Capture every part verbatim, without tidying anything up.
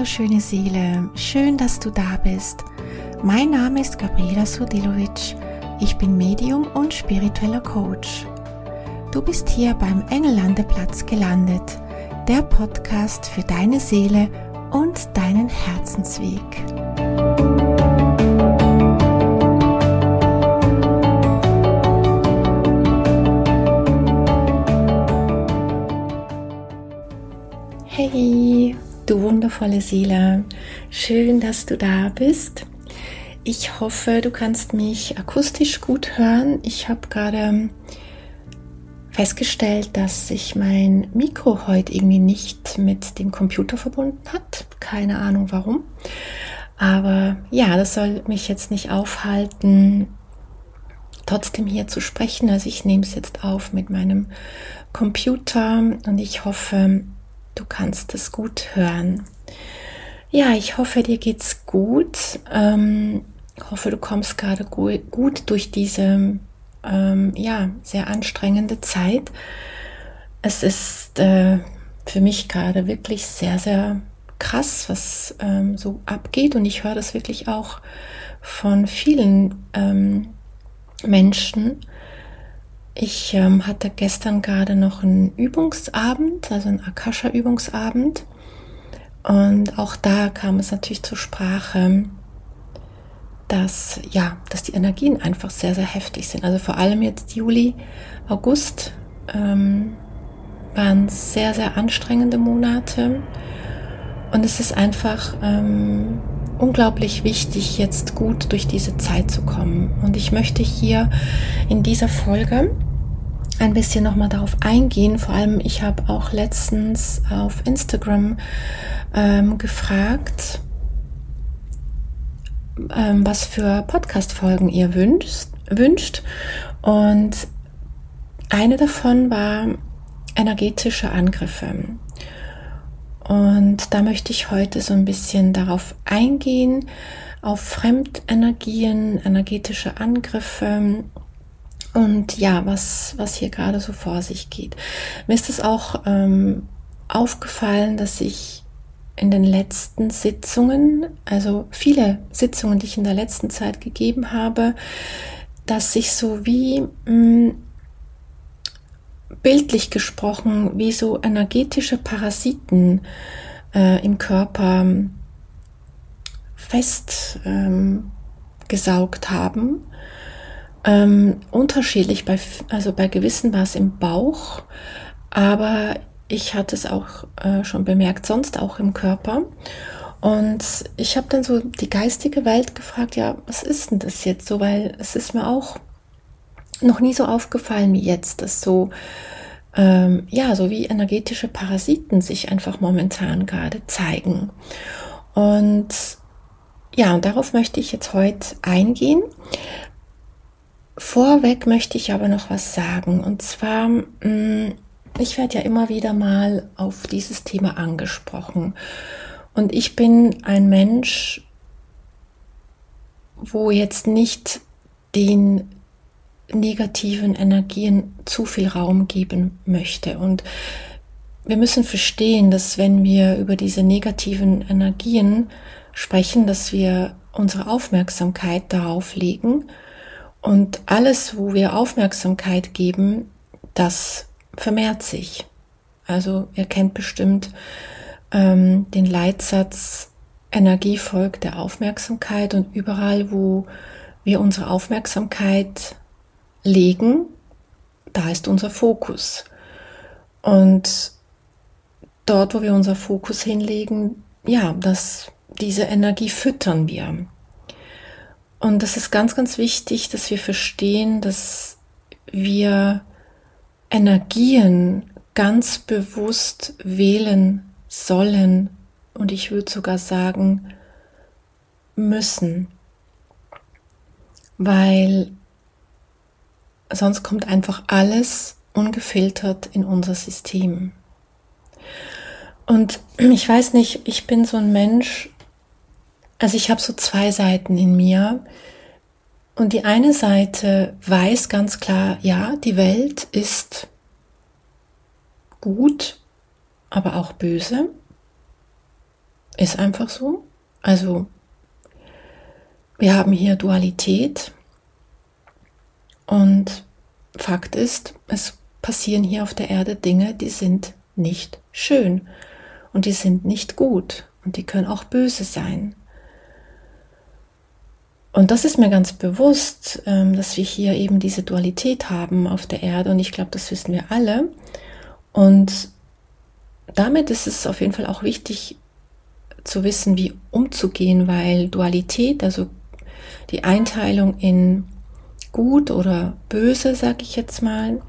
wunderschöne Seele, schön, dass du da bist. Mein Name ist Gabriela Surdilovic, ich bin Medium und spiritueller Coach. Du bist hier beim Engellandeplatz gelandet, der Podcast für deine Seele und deinen Herzensweg. Hey, du wundervolle Seele, schön, dass du da bist. Ich hoffe, du kannst mich akustisch gut hören. Ich habe gerade festgestellt, dass sich mein Mikro heute irgendwie nicht mit dem Computer verbunden hat. Keine Ahnung warum. Aber ja, das soll mich jetzt nicht aufhalten, trotzdem hier zu sprechen. Also ich nehme es jetzt auf mit meinem Computer und ich hoffe, du kannst es gut hören. Ja, ich hoffe, dir geht's gut. Ähm, ich hoffe, du kommst gerade gu- gut durch diese ähm, ja, sehr anstrengende Zeit. Es ist äh, für mich gerade wirklich sehr, sehr krass, was ähm, so abgeht. Und ich höre das wirklich auch von vielen ähm, Menschen. Ich ähm, hatte gestern gerade noch einen Übungsabend, also einen Akasha-Übungsabend. Und auch da kam es natürlich zur Sprache, dass, ja, dass die Energien einfach sehr, sehr heftig sind. Also vor allem jetzt Juli, August ähm, waren sehr, sehr anstrengende Monate. Und es ist einfach ähm, unglaublich wichtig, jetzt gut durch diese Zeit zu kommen. Und ich möchte hier in dieser Folge ein bisschen nochmal darauf eingehen. Vor allem, ich habe auch letztens auf Instagram ähm, gefragt, ähm, was für Podcast-Folgen ihr wünscht, wünscht. Und eine davon war energetische Angriffe. Und da möchte ich heute so ein bisschen darauf eingehen, auf Fremdenergien, energetische Angriffe und ja, was, was hier gerade so vor sich geht. Mir ist es auch ähm, aufgefallen, dass ich in den letzten Sitzungen, also viele Sitzungen, die ich in der letzten Zeit gegeben habe, dass sich so wie mh, bildlich gesprochen, wie so energetische Parasiten äh, im Körper fest ähm, gesaugt haben. Ähm, unterschiedlich, bei, also bei gewissen war es im Bauch, aber ich hatte es auch äh, schon bemerkt, sonst auch im Körper. Und ich habe dann so die geistige Welt gefragt, ja, was ist denn das jetzt so? Weil es ist mir auch noch nie so aufgefallen wie jetzt, dass so, ähm, ja, so wie energetische Parasiten sich einfach momentan gerade zeigen. Und ja, und darauf möchte ich jetzt heute eingehen. Vorweg möchte ich aber noch was sagen. Und zwar, ich werde ja immer wieder mal auf dieses Thema angesprochen. Und ich bin ein Mensch, wo jetzt nicht den negativen Energien zu viel Raum geben möchte. Und wir müssen verstehen, dass wenn wir über diese negativen Energien sprechen, dass wir unsere Aufmerksamkeit darauf legen. Und alles, wo wir Aufmerksamkeit geben, das vermehrt sich. Also ihr kennt bestimmt ähm, den Leitsatz, Energie folgt der Aufmerksamkeit, und überall, wo wir unsere Aufmerksamkeit legen, da ist unser Fokus. Und dort, wo wir unser Fokus hinlegen, ja, das, diese Energie füttern wir. Und das ist ganz, ganz wichtig, dass wir verstehen, dass wir Energien ganz bewusst wählen sollen und ich würde sogar sagen müssen, weil sonst kommt einfach alles ungefiltert in unser System. Und ich weiß nicht, ich bin so ein Mensch, also ich habe so zwei Seiten in mir und die eine Seite weiß ganz klar, ja, die Welt ist gut, aber auch böse. Ist einfach so. Also wir haben hier Dualität und Fakt ist, es passieren hier auf der Erde Dinge, die sind nicht schön und die sind nicht gut und die können auch böse sein. Und das ist mir ganz bewusst, dass wir hier eben diese Dualität haben auf der Erde und ich glaube, das wissen wir alle. Und damit ist es auf jeden Fall auch wichtig zu wissen, wie umzugehen, weil Dualität, also die Einteilung in gut oder böse, sage ich jetzt mal,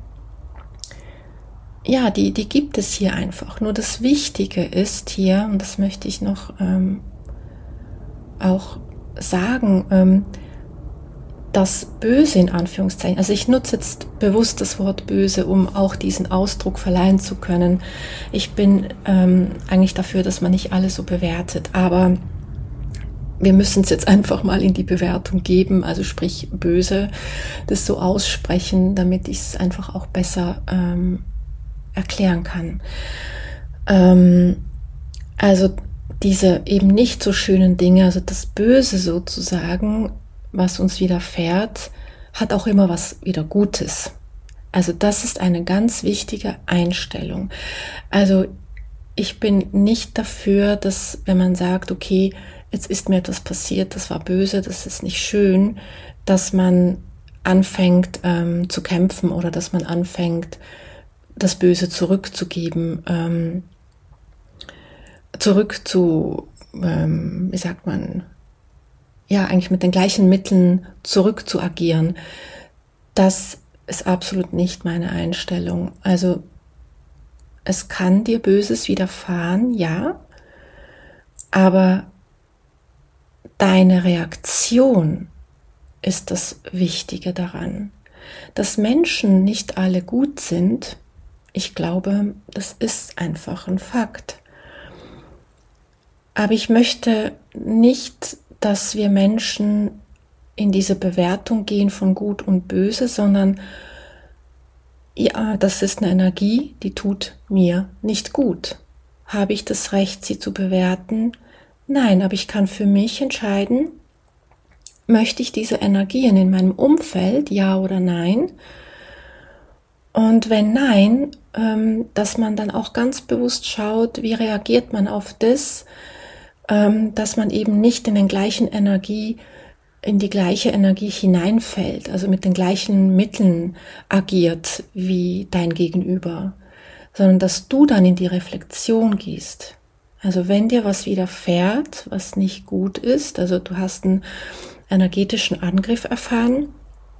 ja, die, die gibt es hier einfach. Nur das Wichtige ist hier, und das möchte ich noch ähm, auch sagen, ähm, das Böse in Anführungszeichen, also ich nutze jetzt bewusst das Wort böse, um auch diesen Ausdruck verleihen zu können. Ich bin ähm, eigentlich dafür, dass man nicht alles so bewertet, aber wir müssen es jetzt einfach mal in die Bewertung geben, also sprich böse, das so aussprechen, damit ich es einfach auch besser ähm, erklären kann. Ähm, also diese eben nicht so schönen Dinge, also das Böse sozusagen, was uns widerfährt, hat auch immer was wieder Gutes. Also das ist eine ganz wichtige Einstellung. Also ich bin nicht dafür, dass wenn man sagt, okay, jetzt ist mir etwas passiert, das war böse, das ist nicht schön, dass man anfängt ähm, zu kämpfen oder dass man anfängt, das Böse zurückzugeben, ähm, zurück zu, ähm, wie sagt man, ja, eigentlich mit den gleichen Mitteln zurück zu agieren. Das ist absolut nicht meine Einstellung. Also es kann dir Böses widerfahren, ja, aber deine Reaktion ist das Wichtige daran. Dass Menschen nicht alle gut sind, ich glaube, das ist einfach ein Fakt. Aber ich möchte nicht, dass wir Menschen in diese Bewertung gehen von Gut und Böse, sondern ja, das ist eine Energie, die tut mir nicht gut. Habe ich das Recht, sie zu bewerten? Nein, aber ich kann für mich entscheiden, möchte ich diese Energien in meinem Umfeld, ja oder nein? Und wenn nein, dass man dann auch ganz bewusst schaut, wie reagiert man auf das, dass man eben nicht in den gleichen Energie, in die gleiche Energie hineinfällt, also mit den gleichen Mitteln agiert wie dein Gegenüber, sondern dass du dann in die Reflexion gehst. Also wenn dir was widerfährt, was nicht gut ist, also du hast einen energetischen Angriff erfahren,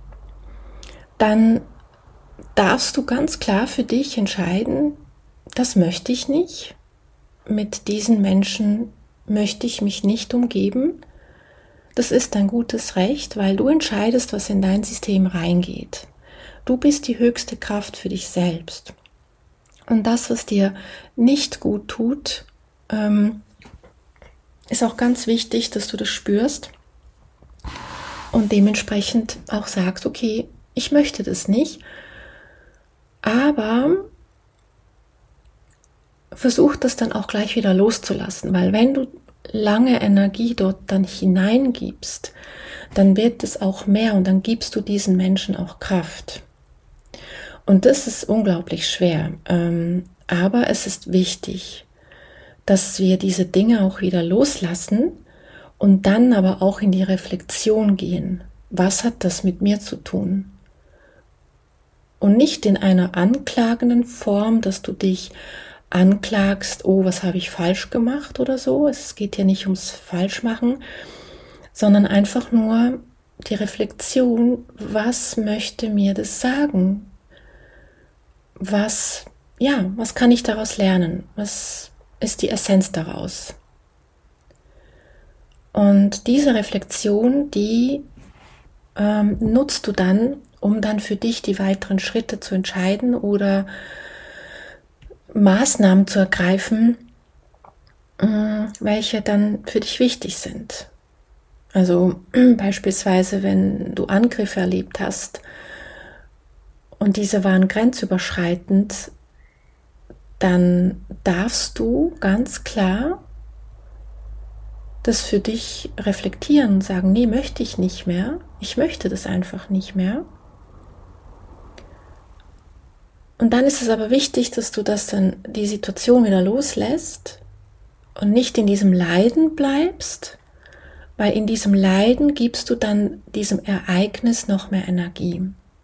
dann darfst du ganz klar für dich entscheiden, das möchte ich nicht, mit diesen Menschen möchte ich mich nicht umgeben. Das ist dein gutes Recht, weil du entscheidest, was in dein System reingeht. Du bist die höchste Kraft für dich selbst. Und das, was dir nicht gut tut, ähm, ist auch ganz wichtig, dass du das spürst und dementsprechend auch sagst, okay, ich möchte das nicht, aber versuch das dann auch gleich wieder loszulassen, weil wenn du lange Energie dort dann hineingibst, dann wird es auch mehr und dann gibst du diesen Menschen auch Kraft. Und das ist unglaublich schwer, ähm, aber es ist wichtig, dass wir diese Dinge auch wieder loslassen und dann aber auch in die Reflexion gehen. Was hat das mit mir zu tun? Und nicht in einer anklagenden Form, dass du dich anklagst, oh, was habe ich falsch gemacht oder so. Es geht ja nicht ums Falschmachen, sondern einfach nur die Reflexion, was möchte mir das sagen? Was, ja, was kann ich daraus lernen? Was ist die Essenz daraus? Und diese Reflexion, die ähm, nutzt du dann, um dann für dich die weiteren Schritte zu entscheiden oder Maßnahmen zu ergreifen, welche dann für dich wichtig sind. Also beispielsweise, wenn du Angriffe erlebt hast und diese waren grenzüberschreitend, dann darfst du ganz klar das für dich reflektieren und sagen, nee, möchte ich nicht mehr. Ich möchte das einfach nicht mehr. Und dann ist es aber wichtig, dass du das dann, die Situation wieder loslässt und nicht in diesem Leiden bleibst, weil in diesem Leiden gibst du dann diesem Ereignis noch mehr Energie.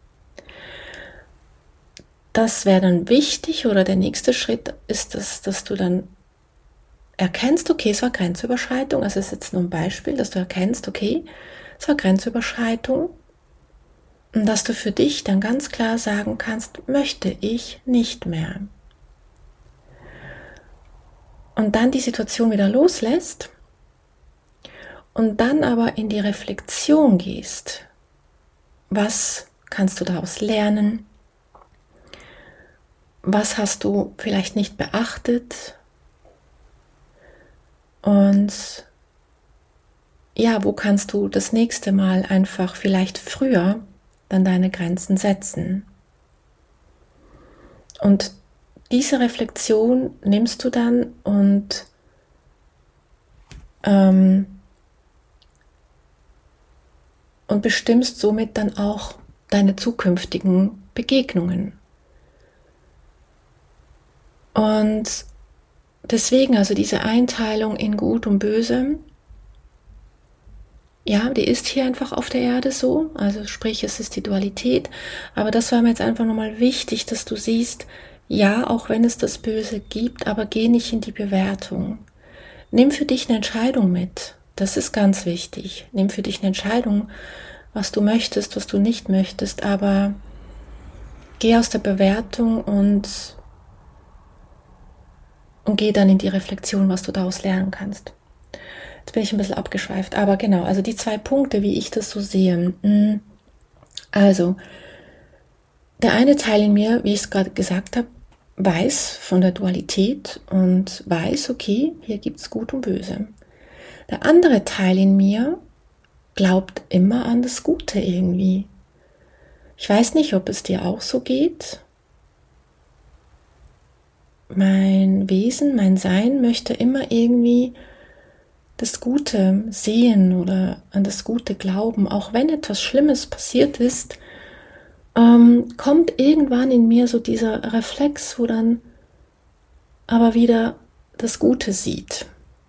Das wäre dann wichtig, oder der nächste Schritt ist, dass, dass du dann erkennst, okay, es war Grenzüberschreitung, also es ist jetzt nur ein Beispiel, dass du erkennst, okay, es war Grenzüberschreitung, und dass du für dich dann ganz klar sagen kannst, möchte ich nicht mehr. Und dann die Situation wieder loslässt und dann aber in die Reflexion gehst. Was kannst du daraus lernen? Was hast du vielleicht nicht beachtet? Und ja, wo kannst du das nächste Mal einfach vielleicht früher dann deine Grenzen setzen? Und diese Reflexion nimmst du dann und ähm, und bestimmst somit dann auch deine zukünftigen Begegnungen. Und deswegen, also diese Einteilung in Gut und Böse, ja, die ist hier einfach auf der Erde so, also sprich, es ist die Dualität, aber das war mir jetzt einfach nochmal wichtig, dass du siehst, ja, auch wenn es das Böse gibt, aber geh nicht in die Bewertung. Nimm für dich eine Entscheidung mit, das ist ganz wichtig. Nimm für dich eine Entscheidung, was du möchtest, was du nicht möchtest, aber geh aus der Bewertung und und geh dann in die Reflexion, was du daraus lernen kannst. Jetzt bin ich ein bisschen abgeschweift, aber genau, also die zwei Punkte, wie ich das so sehe. Also, der eine Teil in mir, wie ich es gerade gesagt habe, weiß von der Dualität und weiß, okay, hier gibt es Gut und Böse. Der andere Teil in mir glaubt immer an das Gute irgendwie. Ich weiß nicht, ob es dir auch so geht. Mein Wesen, mein Sein möchte immer irgendwie das Gute sehen oder an das Gute glauben. Auch wenn etwas Schlimmes passiert ist, ähm, kommt irgendwann in mir so dieser Reflex, wo dann aber wieder das Gute sieht.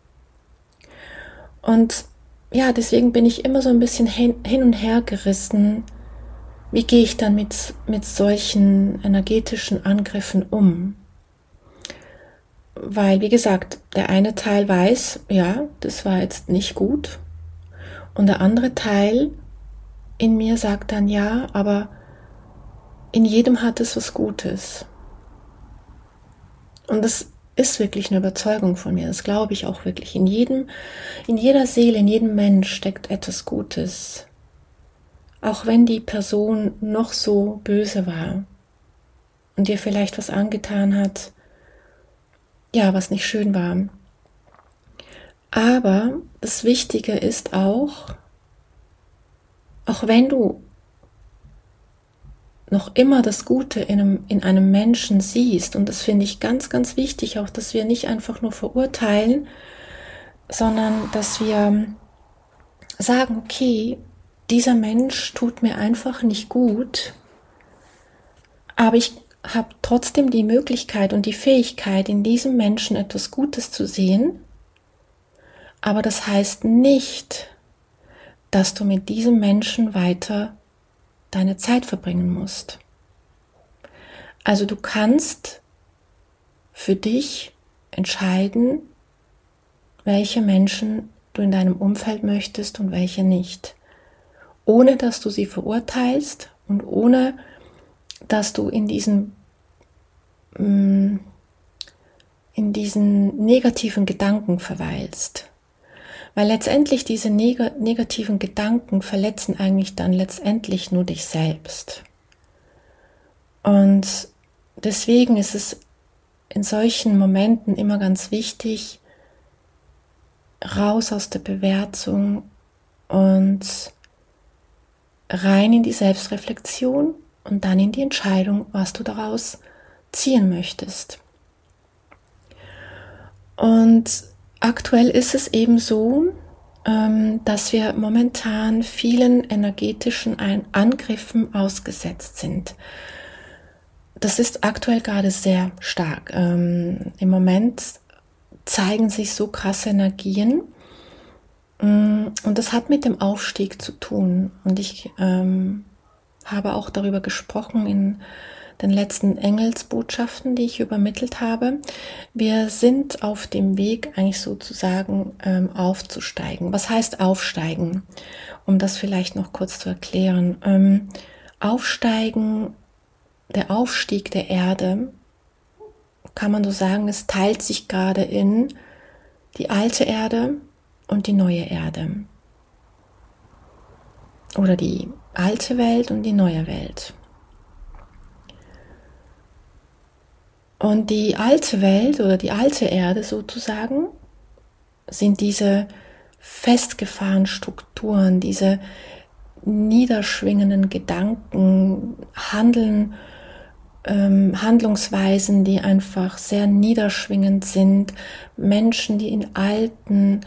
Und ja, deswegen bin ich immer so ein bisschen hin, hin und her gerissen. Wie gehe ich dann mit, mit solchen energetischen Angriffen um? Weil, wie gesagt, der eine Teil weiß, ja, das war jetzt nicht gut. Und der andere Teil in mir sagt dann, ja, aber in jedem hat es was Gutes. Und das ist wirklich eine Überzeugung von mir, das glaube ich auch wirklich. In jedem, in jeder Seele, in jedem Mensch steckt etwas Gutes. Auch wenn die Person noch so böse war und dir vielleicht was angetan hat, ja, was nicht schön war. Aber das Wichtige ist auch, auch wenn du noch immer das Gute in einem, in einem Menschen siehst, und das finde ich ganz, ganz wichtig, auch, dass wir nicht einfach nur verurteilen, sondern dass wir sagen, okay, dieser Mensch tut mir einfach nicht gut, aber ich habe trotzdem die Möglichkeit und die Fähigkeit, in diesem Menschen etwas Gutes zu sehen, aber das heißt nicht, dass du mit diesem Menschen weiter deine Zeit verbringen musst. Also du kannst für dich entscheiden, welche Menschen du in deinem Umfeld möchtest und welche nicht, ohne dass du sie verurteilst und ohne dass du in diesen in diesen negativen Gedanken verweilst. Weil letztendlich diese neg- negativen Gedanken verletzen eigentlich dann letztendlich nur dich selbst. Und deswegen ist es in solchen Momenten immer ganz wichtig, raus aus der Bewertung und rein in die Selbstreflexion und dann in die Entscheidung, was du daraus ziehen möchtest. Und aktuell ist es eben so, ähm, dass wir momentan vielen energetischen Ein- Angriffen ausgesetzt sind. Das ist aktuell gerade sehr stark. Ähm, im Moment zeigen sich so krasse Energien. Und das hat mit dem Aufstieg zu tun. Und ich ähm, habe auch darüber gesprochen in den letzten Engelsbotschaften, die ich übermittelt habe. Wir sind auf dem Weg, eigentlich sozusagen ähm, aufzusteigen. Was heißt aufsteigen? Um das vielleicht noch kurz zu erklären. Ähm, aufsteigen, der Aufstieg der Erde, kann man so sagen, es teilt sich gerade in die alte Erde und die neue Erde. Oder die alte Welt und die neue Welt. Und die alte Welt oder die alte Erde sozusagen sind diese festgefahrenen Strukturen, diese niederschwingenden Gedanken, Handeln, ähm, Handlungsweisen, die einfach sehr niederschwingend sind, Menschen, die in alten,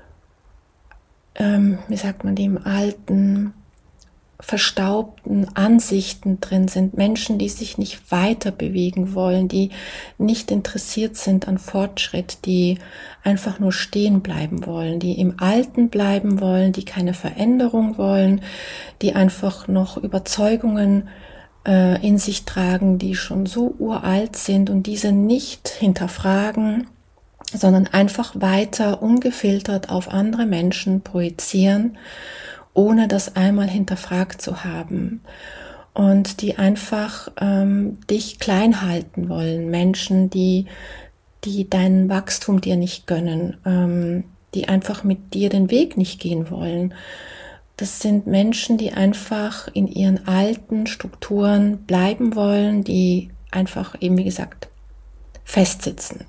ähm, wie sagt man, die im alten, verstaubten Ansichten drin sind, Menschen, die sich nicht weiter bewegen wollen, die nicht interessiert sind an Fortschritt, die einfach nur stehen bleiben wollen, die im Alten bleiben wollen, die keine Veränderung wollen, die einfach noch Überzeugungen äh, in sich tragen, die schon so uralt sind und diese nicht hinterfragen, sondern einfach weiter ungefiltert auf andere Menschen projizieren, ohne das einmal hinterfragt zu haben. Und die einfach ähm, dich klein halten wollen. Menschen, die, die dein Wachstum dir nicht gönnen, ähm, die einfach mit dir den Weg nicht gehen wollen. Das sind Menschen, die einfach in ihren alten Strukturen bleiben wollen, die einfach eben, wie gesagt, festsitzen.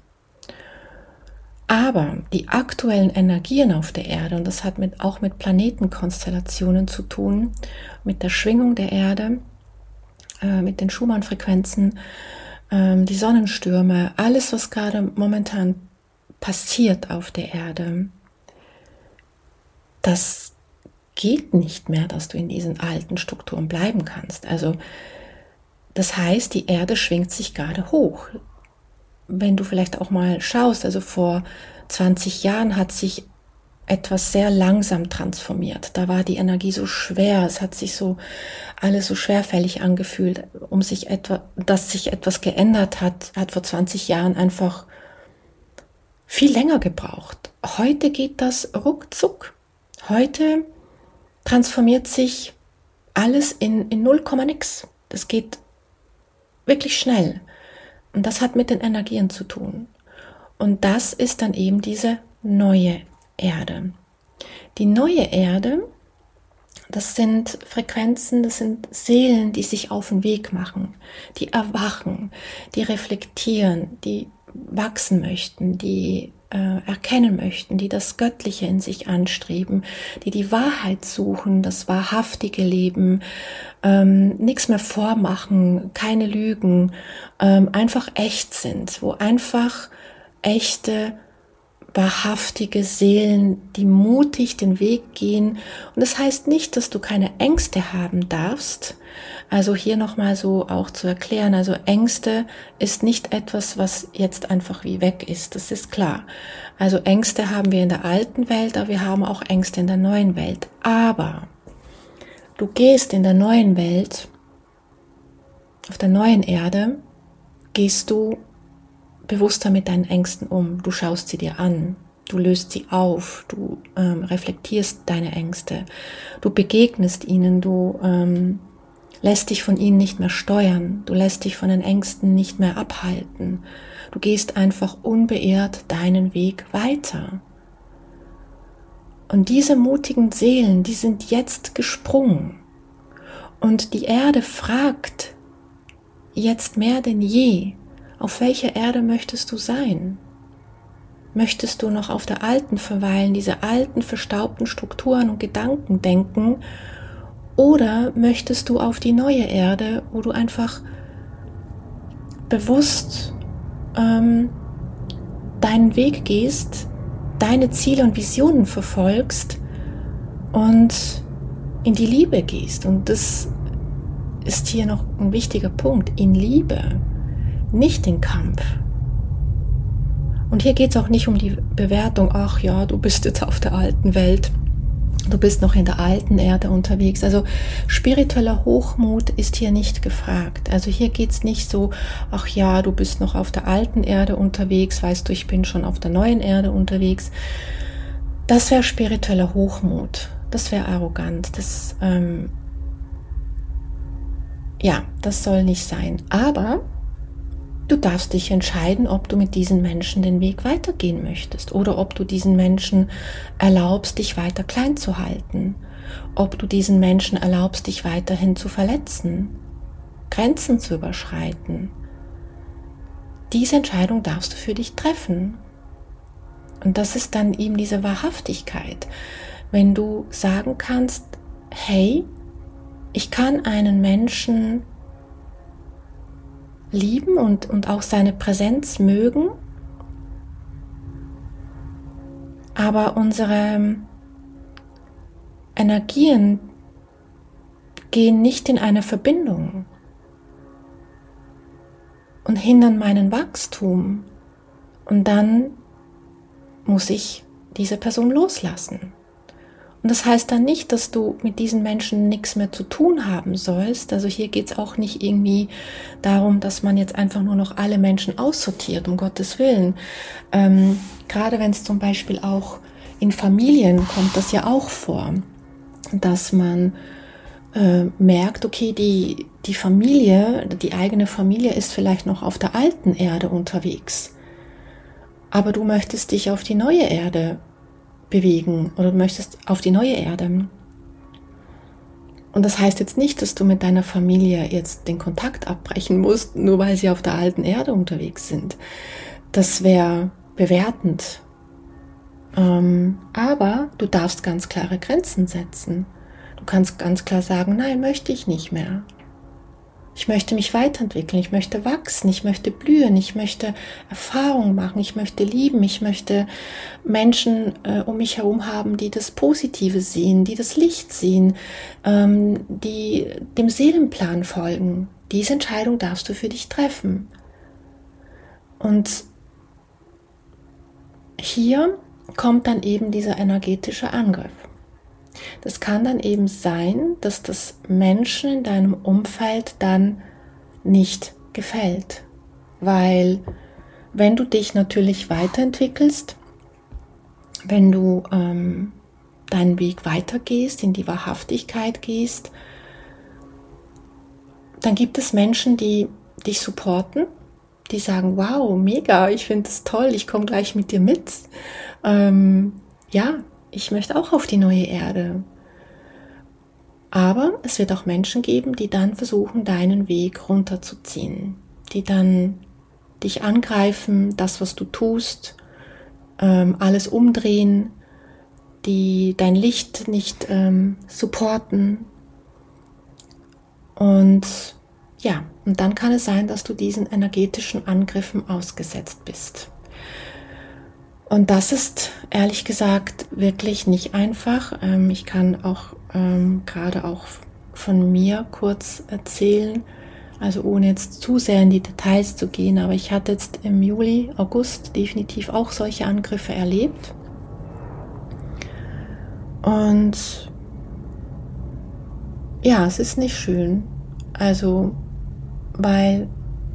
Aber die aktuellen Energien auf der Erde, und das hat mit, auch mit Planetenkonstellationen zu tun, mit der Schwingung der Erde, äh, mit den Schumann-Frequenzen, äh, die Sonnenstürme, alles, was gerade momentan passiert auf der Erde, das geht nicht mehr, dass du in diesen alten Strukturen bleiben kannst. Also das heißt, die Erde schwingt sich gerade hoch. Wenn du vielleicht auch mal schaust, also vor zwanzig Jahren hat sich etwas sehr langsam transformiert. Da war die Energie so schwer, es hat sich so alles so schwerfällig angefühlt, um sich etwa, dass sich etwas geändert hat, hat vor zwanzig Jahren einfach viel länger gebraucht. Heute geht das ruckzuck. Heute transformiert sich alles in, in null Komma nix. Das geht wirklich schnell. Und das hat mit den Energien zu tun. Und das ist dann eben diese neue Erde. Die neue Erde, das sind Frequenzen, das sind Seelen, die sich auf den Weg machen, die erwachen, die reflektieren, die wachsen möchten, die äh, erkennen möchten, die das Göttliche in sich anstreben, die die Wahrheit suchen, das wahrhaftige Leben, ähm, nichts mehr vormachen, keine Lügen, ähm, einfach echt sind, wo einfach echte, wahrhaftige Seelen, die mutig den Weg gehen. Und das heißt nicht, dass du keine Ängste haben darfst. Also hier nochmal so auch zu erklären, also Ängste ist nicht etwas, was jetzt einfach wie weg ist, das ist klar. Also Ängste haben wir in der alten Welt, aber wir haben auch Ängste in der neuen Welt. Aber du gehst in der neuen Welt, auf der neuen Erde, gehst du bewusster mit deinen Ängsten um. Du schaust sie dir an, du löst sie auf, du ähm, reflektierst deine Ängste, du begegnest ihnen, du ähm, lässt dich von ihnen nicht mehr steuern, du lässt dich von den Ängsten nicht mehr abhalten. Du gehst einfach unbeirrt deinen Weg weiter. Und diese mutigen Seelen, die sind jetzt gesprungen. Und die Erde fragt jetzt mehr denn je, auf welcher Erde möchtest du sein? Möchtest du noch auf der alten verweilen, diese alten verstaubten Strukturen und Gedanken denken? Oder möchtest du auf die neue Erde, wo du einfach bewusst ähm, deinen Weg gehst, deine Ziele und Visionen verfolgst und in die Liebe gehst. Und das ist hier noch ein wichtiger Punkt, in Liebe, nicht in Kampf. Und hier geht es auch nicht um die Bewertung, ach ja, du bist jetzt auf der alten Welt, du bist noch in der alten Erde unterwegs. Also spiritueller Hochmut ist hier nicht gefragt. Also hier geht es nicht so, ach ja, du bist noch auf der alten Erde unterwegs, weißt du, ich bin schon auf der neuen Erde unterwegs. Das wäre spiritueller Hochmut, das wäre arrogant, das, ähm, ja, das soll nicht sein. Aber du darfst dich entscheiden, ob du mit diesen Menschen den Weg weitergehen möchtest oder ob du diesen Menschen erlaubst, dich weiter klein zu halten, ob du diesen Menschen erlaubst, dich weiterhin zu verletzen, Grenzen zu überschreiten. Diese Entscheidung darfst du für dich treffen. Und das ist dann eben diese Wahrhaftigkeit, wenn du sagen kannst, hey, ich kann einen Menschen lieben und, und auch seine Präsenz mögen, aber unsere Energien gehen nicht in eine Verbindung und hindern meinen Wachstum, und dann muss ich diese Person loslassen. Und das heißt dann nicht, dass du mit diesen Menschen nichts mehr zu tun haben sollst. Also hier geht es auch nicht irgendwie darum, dass man jetzt einfach nur noch alle Menschen aussortiert, um Gottes Willen. Ähm, gerade wenn es zum Beispiel auch in Familien kommt, das ja auch vor, dass man äh, merkt, okay, die, die Familie, die eigene Familie ist vielleicht noch auf der alten Erde unterwegs, aber du möchtest dich auf die neue Erde bewegen oder du möchtest auf die neue Erde. Und das heißt jetzt nicht, dass du mit deiner Familie jetzt den Kontakt abbrechen musst, nur weil sie auf der alten Erde unterwegs sind. Das wäre bewertend. Ähm, aber du darfst ganz klare Grenzen setzen. Du kannst ganz klar sagen, nein, möchte ich nicht mehr. Ich möchte mich weiterentwickeln, ich möchte wachsen, ich möchte blühen, ich möchte Erfahrungen machen, ich möchte lieben, ich möchte Menschen äh, um mich herum haben, die das Positive sehen, die das Licht sehen, ähm, die dem Seelenplan folgen. Diese Entscheidung darfst du für dich treffen. Und hier kommt dann eben dieser energetische Angriff. Das kann dann eben sein, dass das Menschen in deinem Umfeld dann nicht gefällt, weil wenn du dich natürlich weiterentwickelst, wenn du ähm, deinen Weg weitergehst, in die Wahrhaftigkeit gehst, dann gibt es Menschen, die dich supporten, die sagen, wow, mega, ich finde es toll, ich komme gleich mit dir mit. Ähm, ja, ich möchte auch auf die neue Erde. Aber es wird auch Menschen geben, die dann versuchen, deinen Weg runterzuziehen, die dann dich angreifen, das, was du tust, ähm, alles umdrehen, die dein Licht nicht ähm, supporten. Und ja, und dann kann es sein, dass du diesen energetischen Angriffen ausgesetzt bist. Und das ist ehrlich gesagt wirklich nicht einfach. Ähm, ich kann auch ähm, gerade auch von mir kurz erzählen, also ohne jetzt zu sehr in die Details zu gehen, aber ich hatte jetzt im Juli, August definitiv auch solche Angriffe erlebt. Und ja, es ist nicht schön. Also, weil,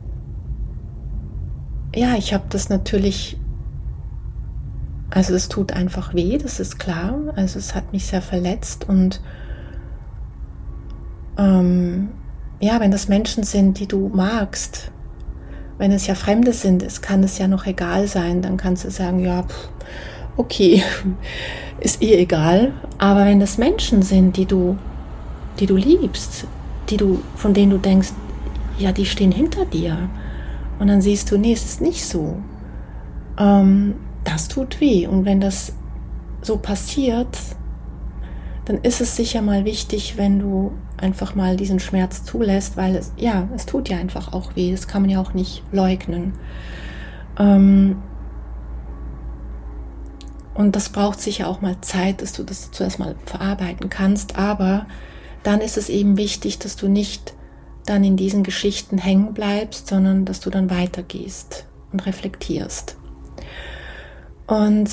ja, ich habe das natürlich, also es tut einfach weh, das ist klar. Also es hat mich sehr verletzt und ähm, ja, wenn das Menschen sind, die du magst, wenn es ja Fremde sind, es kann es ja noch egal sein, dann kannst du sagen, ja, pff, okay, ist eh egal. Aber wenn das Menschen sind, die du, die du liebst, die du, von denen du denkst, ja, die stehen hinter dir, und dann siehst du, nee, es ist nicht so. Ähm, das tut weh. Und wenn das so passiert, dann ist es sicher mal wichtig, wenn du einfach mal diesen Schmerz zulässt, weil es, ja, es tut ja einfach auch weh. Das kann man ja auch nicht leugnen. Ähm, Und das braucht sicher auch mal Zeit, dass du das zuerst mal verarbeiten kannst. Aber dann ist es eben wichtig, dass du nicht dann in diesen Geschichten hängen bleibst, sondern dass du dann weitergehst und reflektierst. Und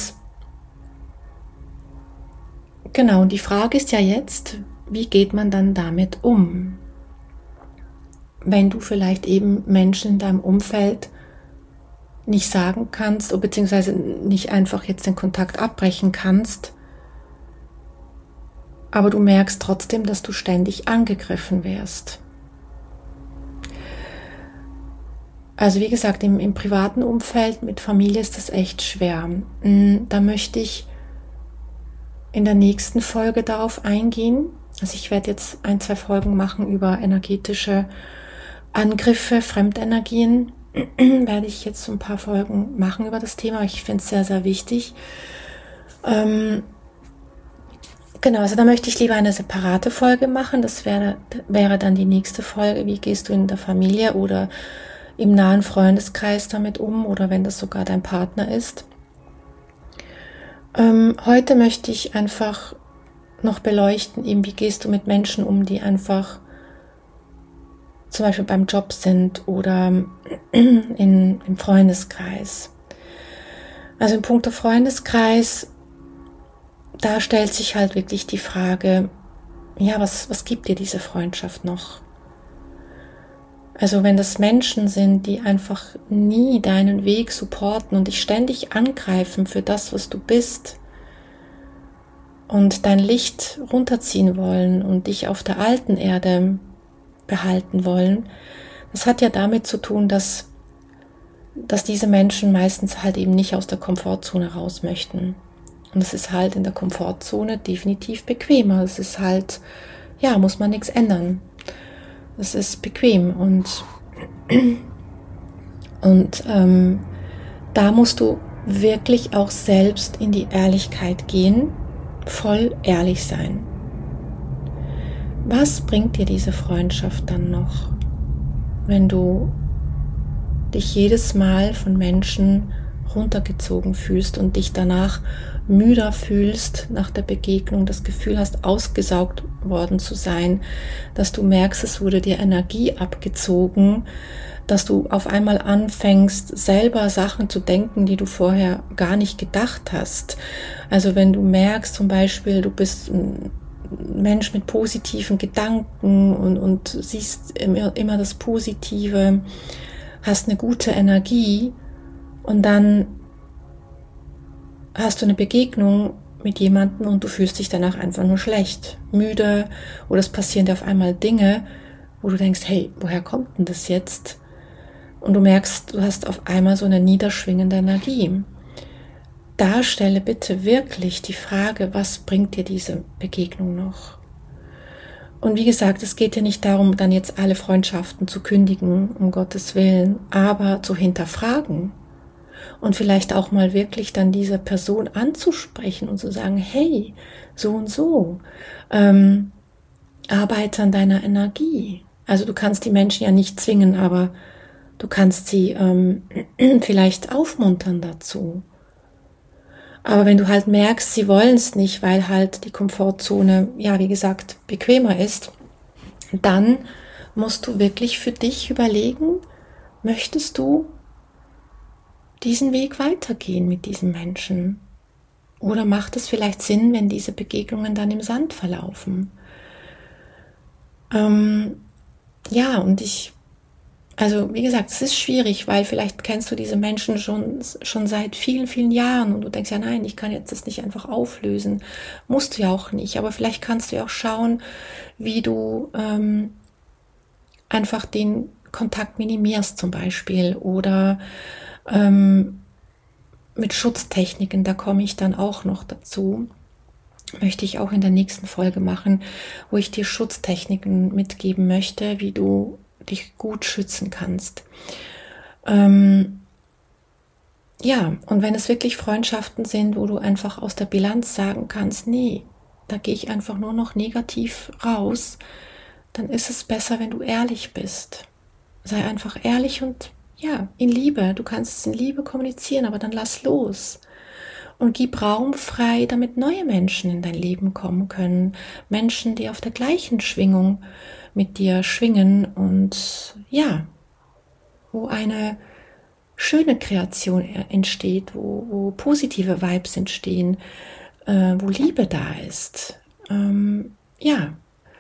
genau, die Frage ist ja jetzt, wie geht man dann damit um? Wenn du vielleicht eben Menschen in deinem Umfeld nicht sagen kannst, oder beziehungsweise nicht einfach jetzt den Kontakt abbrechen kannst, aber du merkst trotzdem, dass du ständig angegriffen wirst. Also wie gesagt, im, im privaten Umfeld mit Familie ist das echt schwer. Da möchte ich in der nächsten Folge darauf eingehen. Also ich werde jetzt ein, zwei Folgen machen über energetische Angriffe, Fremdenergien. Werde ich jetzt so ein paar Folgen machen über das Thema. Ich finde es sehr, sehr wichtig. Ähm, genau, also da möchte ich lieber eine separate Folge machen. Das wäre, wäre dann die nächste Folge. Wie gehst du in der Familie oder im nahen Freundeskreis damit um oder wenn das sogar dein Partner ist. Ähm, heute möchte ich einfach noch beleuchten, eben wie gehst du mit Menschen um, die einfach zum Beispiel beim Job sind oder in, im Freundeskreis. Also im Punkt der Freundeskreis, da stellt sich halt wirklich die Frage, ja, was, was gibt dir diese Freundschaft noch? Also wenn das Menschen sind, die einfach nie deinen Weg supporten und dich ständig angreifen für das, was du bist und dein Licht runterziehen wollen und dich auf der alten Erde behalten wollen, das hat ja damit zu tun, dass, dass diese Menschen meistens halt eben nicht aus der Komfortzone raus möchten. Und es ist halt in der Komfortzone definitiv bequemer. Es ist halt, ja, muss man nichts ändern. Es ist bequem und, und ähm, da musst du wirklich auch selbst in die Ehrlichkeit gehen, voll ehrlich sein. Was bringt dir diese Freundschaft dann noch, wenn du dich jedes Mal von Menschen runtergezogen fühlst und dich danach müder fühlst nach der Begegnung, das Gefühl hast, ausgesaugt worden zu sein, dass du merkst, es wurde dir Energie abgezogen, dass du auf einmal anfängst, selber Sachen zu denken, die du vorher gar nicht gedacht hast. Also wenn du merkst zum Beispiel, du bist ein Mensch mit positiven Gedanken und, und siehst immer, immer das Positive, hast eine gute Energie und dann hast du eine Begegnung mit jemandem und du fühlst dich danach einfach nur schlecht, müde oder es passieren dir auf einmal Dinge, wo du denkst, hey, woher kommt denn das jetzt? Und du merkst, du hast auf einmal so eine niederschwingende Energie. Da stelle bitte wirklich die Frage, was bringt dir diese Begegnung noch? Und wie gesagt, es geht ja nicht darum, dann jetzt alle Freundschaften zu kündigen, um Gottes Willen, aber zu hinterfragen und vielleicht auch mal wirklich dann diese Person anzusprechen und zu sagen, hey, so und so, ähm, arbeite an deiner Energie. Also du kannst die Menschen ja nicht zwingen, aber du kannst sie ähm, vielleicht aufmuntern dazu. Aber wenn du halt merkst, sie wollen es nicht, weil halt die Komfortzone, ja, wie gesagt, bequemer ist, dann musst du wirklich für dich überlegen, möchtest du diesen Weg weitergehen mit diesen Menschen? Oder macht es vielleicht Sinn, wenn diese Begegnungen dann im Sand verlaufen? Ähm, ja, und ich Also wie gesagt, es ist schwierig, weil vielleicht kennst du diese Menschen schon, schon seit vielen, vielen Jahren und du denkst, ja nein, ich kann jetzt das nicht einfach auflösen. Musst du ja auch nicht, aber vielleicht kannst du ja auch schauen, wie du ähm, einfach den Kontakt minimierst zum Beispiel oder ähm, mit Schutztechniken, da komme ich dann auch noch dazu. Möchte ich auch in der nächsten Folge machen, wo ich dir Schutztechniken mitgeben möchte, wie du dich gut schützen kannst. Ähm, ja, und wenn es wirklich Freundschaften sind, wo du einfach aus der Bilanz sagen kannst, nee, da gehe ich einfach nur noch negativ raus, dann ist es besser, wenn du ehrlich bist. Sei einfach ehrlich und ja, in Liebe. Du kannst es in Liebe kommunizieren, aber dann lass los. und gib Raum frei, damit neue Menschen in dein Leben kommen können. Menschen, die auf der gleichen Schwingung mit dir schwingen und ja, wo eine schöne Kreation entsteht, wo, wo positive Vibes entstehen, äh, wo Liebe da ist. Ähm, ja.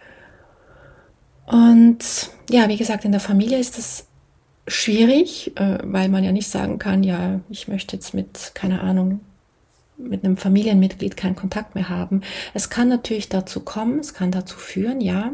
Und ja, wie gesagt, in der Familie ist es schwierig, äh, weil man ja nicht sagen kann, ja, ich möchte jetzt mit, keine Ahnung, mit einem Familienmitglied keinen Kontakt mehr haben. Es kann natürlich dazu kommen, es kann dazu führen, ja,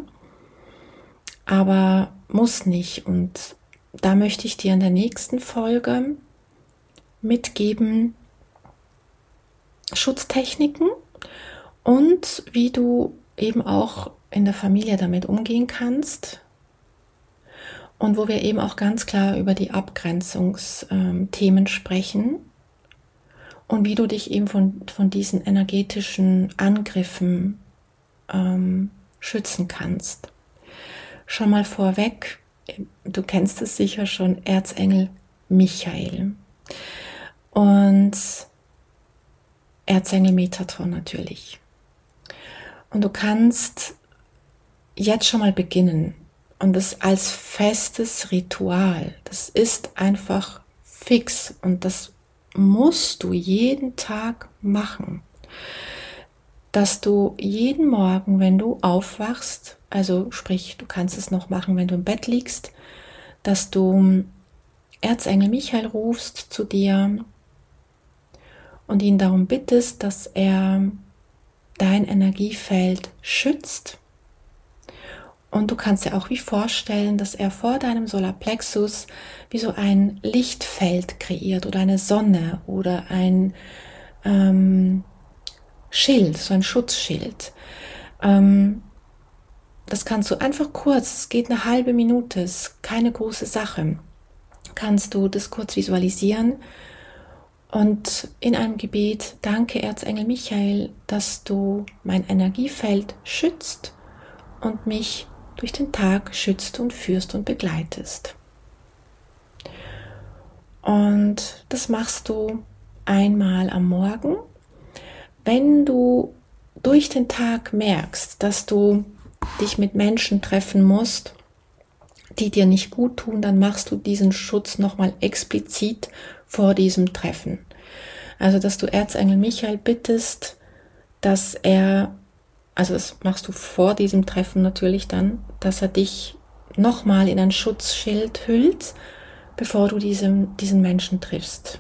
aber muss nicht. Und da möchte ich dir in der nächsten Folge mitgeben Schutztechniken und wie du eben auch in der Familie damit umgehen kannst und wo wir eben auch ganz klar über die Abgrenzungsthemen sprechen und wie du dich eben von, von diesen energetischen Angriffen ähm, schützen kannst. Schon mal vorweg, du kennst es sicher schon, Erzengel Michael und Erzengel Metatron natürlich. Und du kannst jetzt schon mal beginnen und das als festes Ritual, das ist einfach fix und das musst du jeden Tag machen, dass du jeden Morgen, wenn du aufwachst, also sprich, du kannst es noch machen, wenn du im Bett liegst, dass du Erzengel Michael rufst zu dir und ihn darum bittest, dass er dein Energiefeld schützt. Und du kannst dir auch wie vorstellen, dass er vor deinem Solarplexus wie so ein Lichtfeld kreiert oder eine Sonne oder ein ähm, Schild, so ein Schutzschild. Ähm, das kannst du einfach kurz, es geht eine halbe Minute, es ist keine große Sache. Kannst du das kurz visualisieren und in einem Gebet: Danke, Erzengel Michael, dass du mein Energiefeld schützt und mich durch den Tag schützt und führst und begleitest. Und das machst du einmal am Morgen. Wenn du durch den Tag merkst, dass du dich mit Menschen treffen musst, die dir nicht gut tun, dann machst du diesen Schutz nochmal explizit vor diesem Treffen. Also, dass du Erzengel Michael bittest, dass er, also das machst du vor diesem Treffen natürlich dann, dass er dich nochmal in ein Schutzschild hüllt, bevor du diesem, diesen Menschen triffst.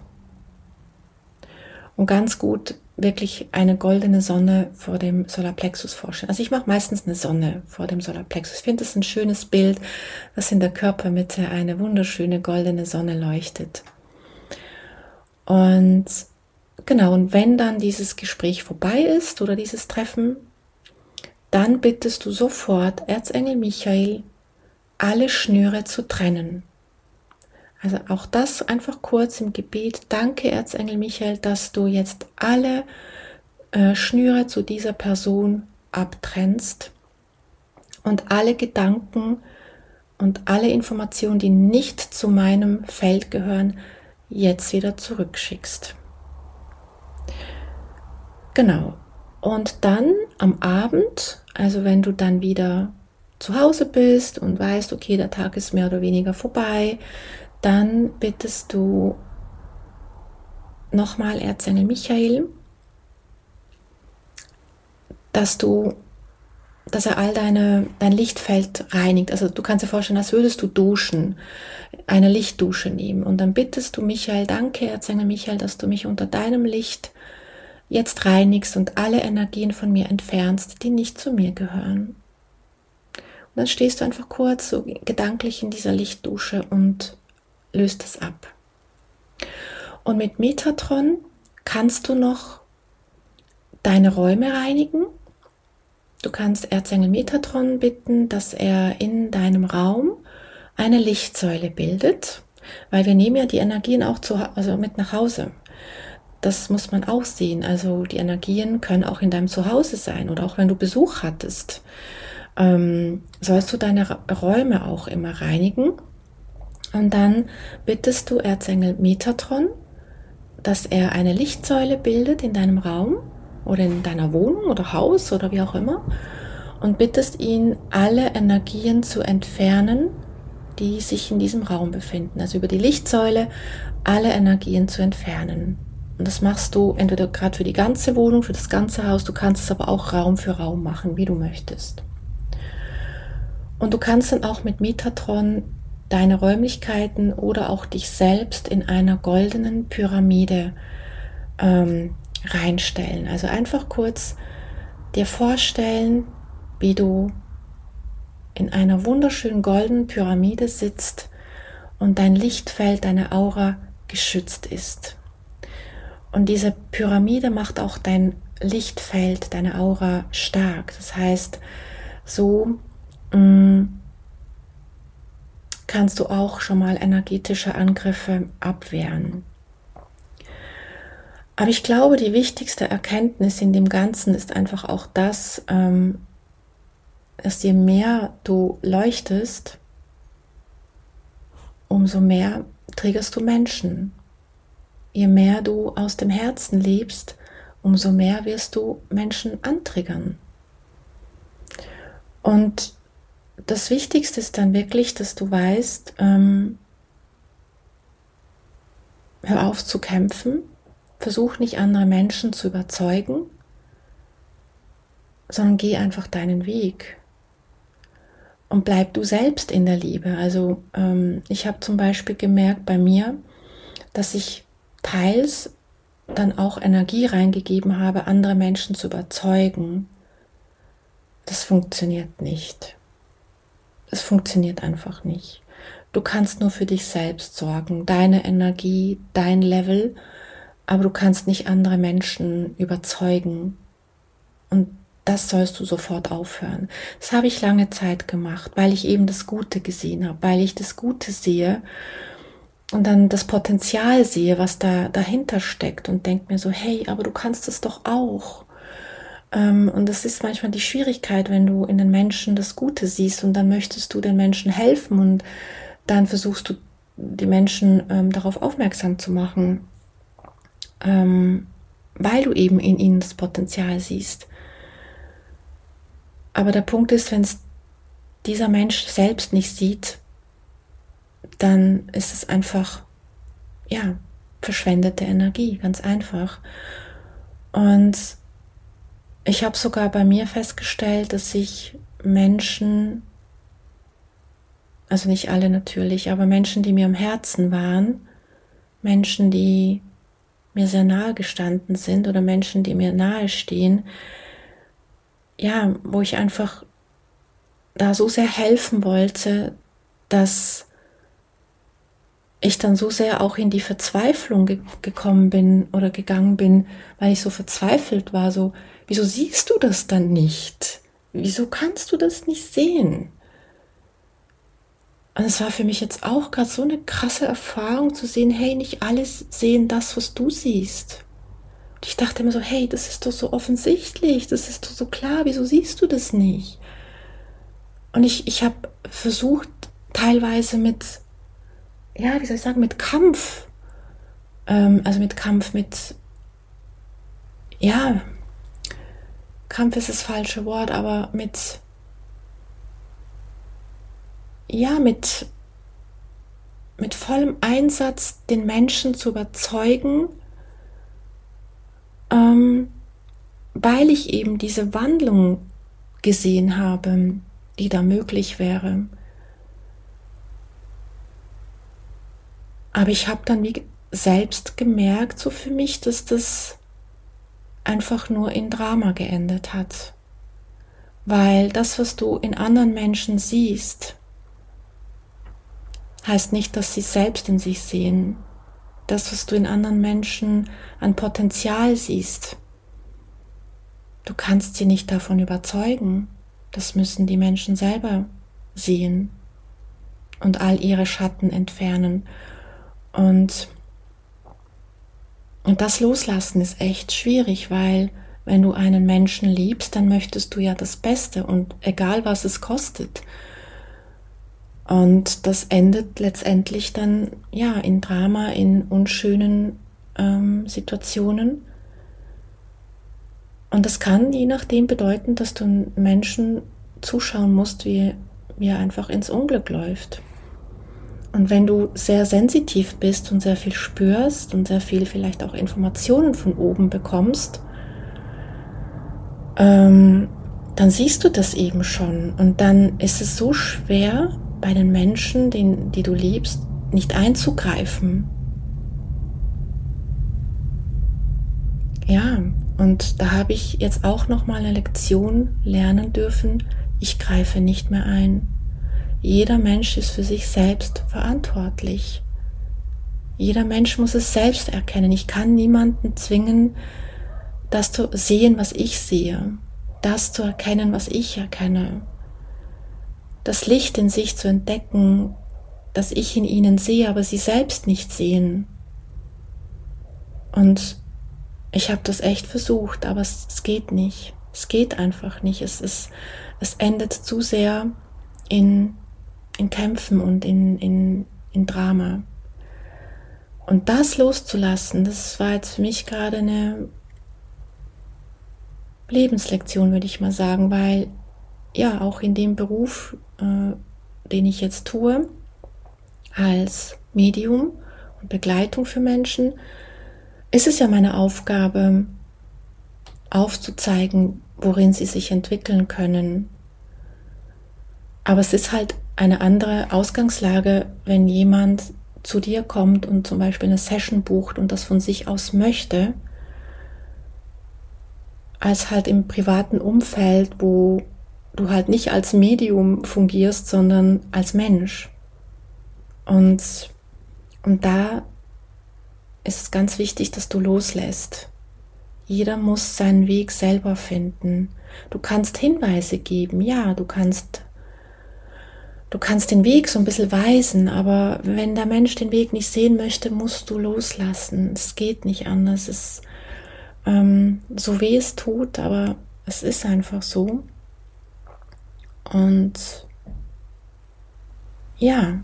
Und ganz gut wirklich eine goldene Sonne vor dem Solarplexus vorstellen. Also ich mache meistens eine Sonne vor dem Solarplexus. Ich finde es ein schönes Bild, dass in der Körpermitte eine wunderschöne goldene Sonne leuchtet. Und genau, und wenn dann dieses Gespräch vorbei ist oder dieses Treffen, dann bittest du sofort Erzengel Michael, alle Schnüre zu trennen. Also auch das einfach kurz im Gebet: Danke, Erzengel Michael, dass du jetzt alle äh, Schnüre zu dieser Person abtrennst und alle Gedanken und alle Informationen, die nicht zu meinem Feld gehören, jetzt wieder zurückschickst. Genau. Und dann am Abend, also wenn du dann wieder zu Hause bist und weißt, okay, der Tag ist mehr oder weniger vorbei, dann bittest du nochmal Erzengel Michael, dass du, dass er all deine, dein Lichtfeld reinigt. Also du kannst dir vorstellen, als würdest du duschen, eine Lichtdusche nehmen. Und dann bittest du Michael: Danke, Erzengel Michael, dass du mich unter deinem Licht jetzt reinigst und alle Energien von mir entfernst, die nicht zu mir gehören. Und dann stehst du einfach kurz so gedanklich in dieser Lichtdusche und löst es ab. Und mit Metatron kannst du noch deine Räume reinigen. Du kannst Erzengel Metatron bitten, dass er in deinem Raum eine Lichtsäule bildet, weil wir nehmen ja die Energien auch zu, also mit nach Hause. Das muss man auch sehen. Also die Energien können auch in deinem Zuhause sein oder auch wenn du Besuch hattest. Ähm, sollst du deine Räume auch immer reinigen. Und dann bittest du Erzengel Metatron, dass er eine Lichtsäule bildet in deinem Raum oder in deiner Wohnung oder Haus oder wie auch immer und bittest ihn, alle Energien zu entfernen, die sich in diesem Raum befinden. Also über die Lichtsäule alle Energien zu entfernen. Und das machst du entweder gerade für die ganze Wohnung, für das ganze Haus, du kannst es aber auch Raum für Raum machen, wie du möchtest. Und du kannst dann auch mit Metatron deine Räumlichkeiten oder auch dich selbst in einer goldenen Pyramide ähm, reinstellen. Also einfach kurz dir vorstellen, wie du in einer wunderschönen goldenen Pyramide sitzt und dein Lichtfeld, deine Aura geschützt ist. Und diese Pyramide macht auch dein Lichtfeld, deine Aura stark. Das heißt, so mh, kannst du auch schon mal energetische Angriffe abwehren. Aber ich glaube, die wichtigste Erkenntnis in dem Ganzen ist einfach auch das, ähm, dass je mehr du leuchtest, umso mehr triggerst du Menschen. Je mehr du aus dem Herzen lebst, umso mehr wirst du Menschen antriggern. Und das Wichtigste ist dann wirklich, dass du weißt, ähm, hör auf zu kämpfen, versuch nicht andere Menschen zu überzeugen, sondern geh einfach deinen Weg. Und bleib du selbst in der Liebe. Also ähm, ich habe zum Beispiel gemerkt bei mir, dass ich teils dann auch Energie reingegeben habe, andere Menschen zu überzeugen. Das funktioniert nicht. Das funktioniert einfach nicht. Du kannst nur für dich selbst sorgen, deine Energie, dein Level, aber du kannst nicht andere Menschen überzeugen. Und das sollst du sofort aufhören. Das habe ich lange Zeit gemacht, weil ich eben das Gute gesehen habe, weil ich das Gute sehe und dann das Potenzial sehe, was da dahinter steckt und denke mir so, hey, aber du kannst es doch auch. Und das ist manchmal die Schwierigkeit, wenn du in den Menschen das Gute siehst und dann möchtest du den Menschen helfen und dann versuchst du die Menschen ähm, darauf aufmerksam zu machen, ähm, weil du eben in ihnen das Potenzial siehst. Aber der Punkt ist, wenn es dieser Mensch selbst nicht sieht, dann ist es einfach, ja, verschwendete Energie, ganz einfach. Und ich habe sogar bei mir festgestellt, dass sich Menschen, also nicht alle natürlich, aber Menschen, die mir am Herzen waren, Menschen, die mir sehr nahe gestanden sind oder Menschen, die mir nahe stehen, ja, wo ich einfach da so sehr helfen wollte, dass ich dann so sehr auch in die Verzweiflung ge- gekommen bin oder gegangen bin, weil ich so verzweifelt war, so, wieso siehst du das dann nicht? Wieso kannst du das nicht sehen? Und es war für mich jetzt auch gerade so eine krasse Erfahrung zu sehen, hey, nicht alle sehen das, was du siehst. Und ich dachte immer so, hey, das ist doch so offensichtlich, das ist doch so klar, wieso siehst du das nicht? Und ich, ich habe versucht, teilweise mit, ja, wie soll ich sagen, mit Kampf, ähm, also mit Kampf, mit, ja, Kampf ist das falsche Wort, aber mit, ja, mit, mit vollem Einsatz den Menschen zu überzeugen, ähm, weil ich eben diese Wandlung gesehen habe, die da möglich wäre. Aber ich habe dann wie selbst gemerkt, so für mich, dass das einfach nur in Drama geendet hat. Weil das, was du in anderen Menschen siehst, heißt nicht, dass sie selbst in sich sehen. Das, was du in anderen Menschen an Potenzial siehst, du kannst sie nicht davon überzeugen. Das müssen die Menschen selber sehen und all ihre Schatten entfernen. Und, und das Loslassen ist echt schwierig, weil wenn du einen Menschen liebst, dann möchtest du ja das Beste und egal was es kostet. Und das endet letztendlich dann ja in Drama, in unschönen ähm, Situationen. Und das kann je nachdem bedeuten, dass du einen Menschen zuschauen musst, wie, wie er einfach ins Unglück läuft. Und wenn du sehr sensitiv bist und sehr viel spürst und sehr viel vielleicht auch Informationen von oben bekommst, ähm, dann siehst du das eben schon. Und dann ist es so schwer, bei den Menschen, den, die du liebst, nicht einzugreifen. Ja, und da habe ich jetzt auch nochmal eine Lektion lernen dürfen. Ich greife nicht mehr ein. Jeder Mensch ist für sich selbst verantwortlich. Jeder Mensch muss es selbst erkennen. Ich kann niemanden zwingen, das zu sehen, was ich sehe. Das zu erkennen, was ich erkenne. Das Licht in sich zu entdecken, das ich in ihnen sehe, aber sie selbst nicht sehen. Und ich habe das echt versucht, aber es, es geht nicht. Es geht einfach nicht. Es, ist, es endet zu sehr in, in Kämpfen und in, in, in Drama. Und das loszulassen, das war jetzt für mich gerade eine Lebenslektion, würde ich mal sagen, weil ja, auch in dem Beruf, äh, den ich jetzt tue, als Medium und Begleitung für Menschen, ist es ja meine Aufgabe, aufzuzeigen, worin sie sich entwickeln können. Aber es ist halt eine andere Ausgangslage, wenn jemand zu dir kommt und zum Beispiel eine Session bucht und das von sich aus möchte, als halt im privaten Umfeld, wo du halt nicht als Medium fungierst, sondern als Mensch. Und, und da ist es ganz wichtig, dass du loslässt. Jeder muss seinen Weg selber finden. Du kannst Hinweise geben, ja, du kannst, du kannst den Weg so ein bisschen weisen, aber wenn der Mensch den Weg nicht sehen möchte, musst du loslassen. Es geht nicht anders. Es ist ähm, so weh es tut, aber es ist einfach so. Und ja,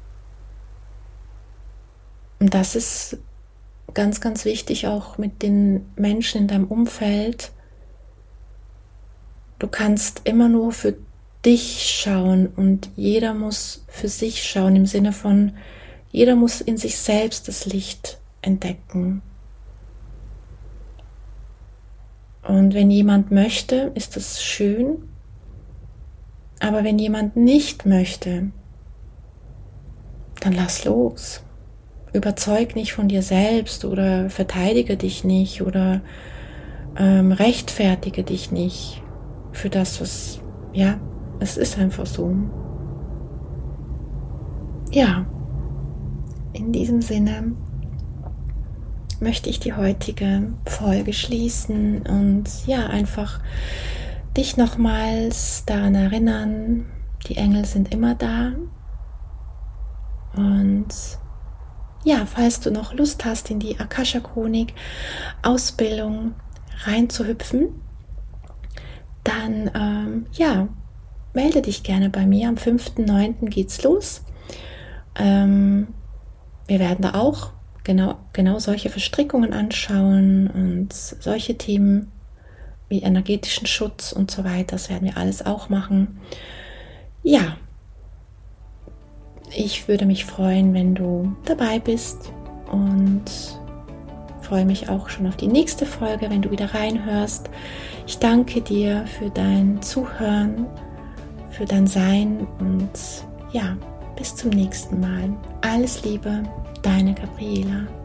und das ist ganz, ganz wichtig auch mit den Menschen in deinem Umfeld. Du kannst immer nur für dich schauen und jeder muss für sich schauen, im Sinne von, jeder muss in sich selbst das Licht entdecken. Und wenn jemand möchte, ist das schön, aber wenn jemand nicht möchte, dann lass los. Überzeug nicht von dir selbst oder verteidige dich nicht oder ähm, rechtfertige dich nicht für das, was, ja, es ist einfach so. Ja, in diesem Sinne möchte ich die heutige Folge schließen und ja, einfach dich nochmals daran erinnern, die Engel sind immer da und ja, falls du noch Lust hast, in die Akasha-Chronik Ausbildung reinzuhüpfen, dann ähm, ja, melde dich gerne bei mir. Am fünften neunten geht's los. Ähm, wir werden da auch genau, genau solche Verstrickungen anschauen und solche Themen wie energetischen Schutz und so weiter. Das werden wir alles auch machen. Ja, ich würde mich freuen, wenn du dabei bist und freue mich auch schon auf die nächste Folge, wenn du wieder reinhörst. Ich danke dir für dein Zuhören, für dein Sein und ja, bis zum nächsten Mal. Alles Liebe, deine Gabriela.